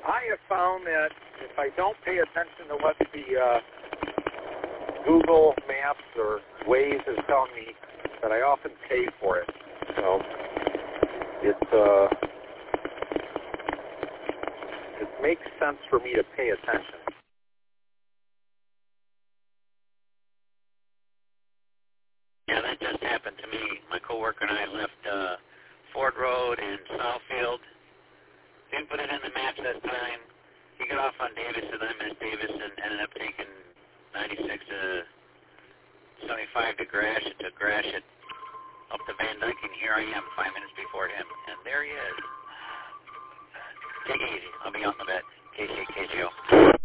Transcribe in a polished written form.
I have found that if I don't pay attention to what the Google Maps or Waze is telling me, that I often pay for it. So it makes sense for me to pay attention. Yeah, that just happened to me. My coworker and I left Ford Road and Southfield. Didn't put it in the maps that time. He got off on Davis, and I missed Davis, and ended up taking 96 to 75 to Gratiot, up to Van Dyke, and here I am 5 minutes before him, and there he is. Take it easy. I'll be on the vet. KCKGO.